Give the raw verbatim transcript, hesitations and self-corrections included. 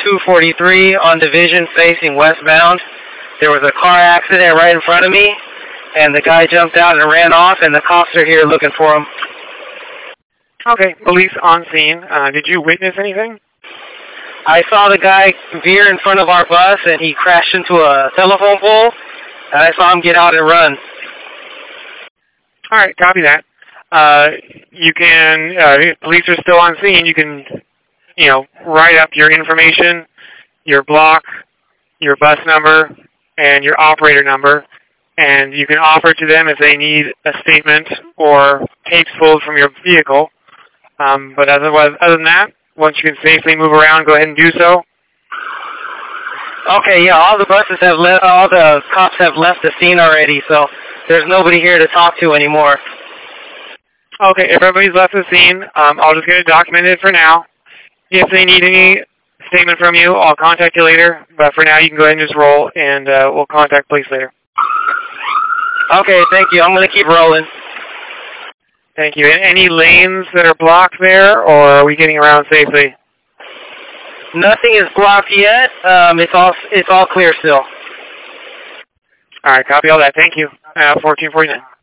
two forty-three on Division facing westbound. There was a car accident right in front of me, and the guy jumped out and ran off, and the cops are here looking for him. Okay, police on scene. Uh, did you witness anything? I saw the guy veer in front of our bus, and he crashed into a telephone pole, and I saw him get out and run. All right, copy that. Uh, you can, uh, police are still on scene. You can, you know, write up your information, your block, your bus number, and your operator number, and you can offer to them if they need a statement or tapes pulled from your vehicle. Um, but otherwise, other than that, once you can safely move around, go ahead and do so. Okay, yeah, all the buses have left, all the cops have left the scene already, so there's nobody here to talk to anymore. Okay, if everybody's left the scene, um, I'll just get it documented for now. If they need any statement from you, I'll contact you later. But for now, you can go ahead and just roll, and uh, we'll contact police later. Okay, thank you. I'm going to keep rolling. Thank you. And any lanes that are blocked there, or are we getting around safely? Nothing is blocked yet. Um, it's all it's all clear still. All right, copy all that. Thank you. Uh, fourteen forty-nine.